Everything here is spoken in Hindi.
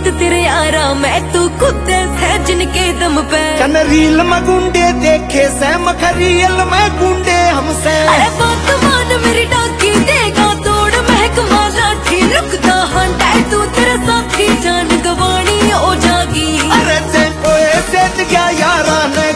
बात तेरे यारा, मैं तू खुद है जिनके दम पे। कन रील में गुंडे देखे से मखरियल में गुंडे हमसे। अरे बात मान मेरी डाकी, देगा तोड़ महकमा लाठी। रुकता हंडा तू तेरे साथी, जान गवानी हो जागी। अरे जे कोई सेठ गया यारा ने